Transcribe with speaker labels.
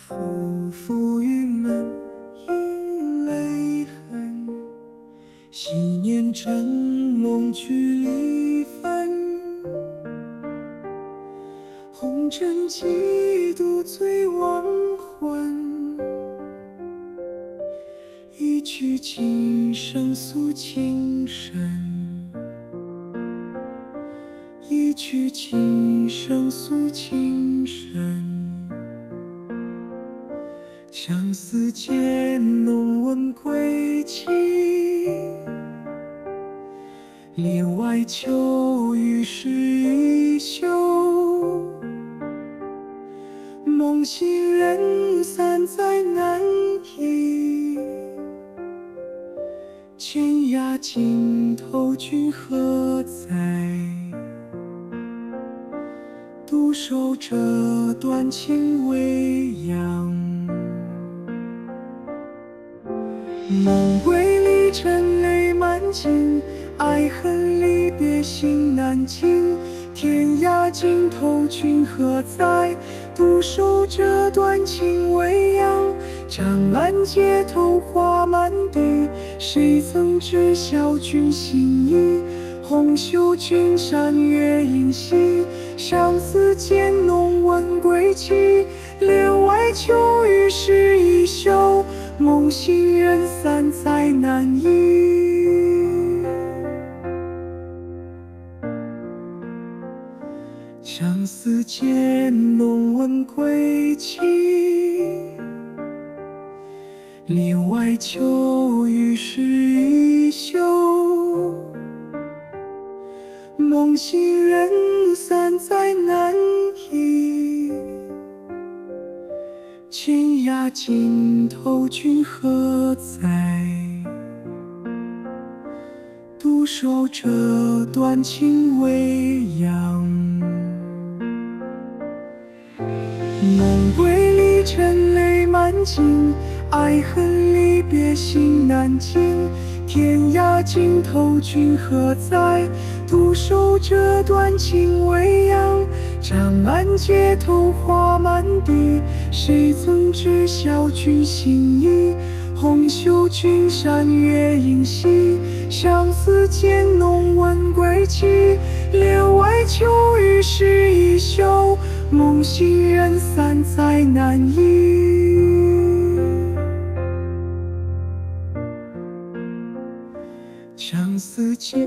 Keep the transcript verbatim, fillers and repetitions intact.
Speaker 1: 浮浮郁闷映泪痕，昔年真梦俱离分。红尘几度醉亡魂，一曲琴声诉情深。一曲琴声诉情深，相思渐浓闻归期。帘外秋雨湿衣袖，梦醒人散在难抑。天涯尽头君何在？独守这段情未央。梦归离尘泪满襟，爱恨离别心难尽。天涯尽头君何在？独守这段情未央。长安街头花满地，谁曾知晓君心意？红袖君山月影稀，相思渐浓闻归期。帘外秋雨湿衣袖，梦醒人散在难抑。相思渐浓闻归期，帘外秋雨湿衣袖，梦醒人散在难抑。天涯尽头君何在？独守这段情未央。梦归离尘泪满襟，爱恨离别心难尽。天涯尽头君何在？独守这段情未央。长安街头花满地，谁曾知晓君心意？红袖君山月影稀，相思渐浓闻归期。帘外秋雨湿衣袖，梦醒人散在难抑。相思渐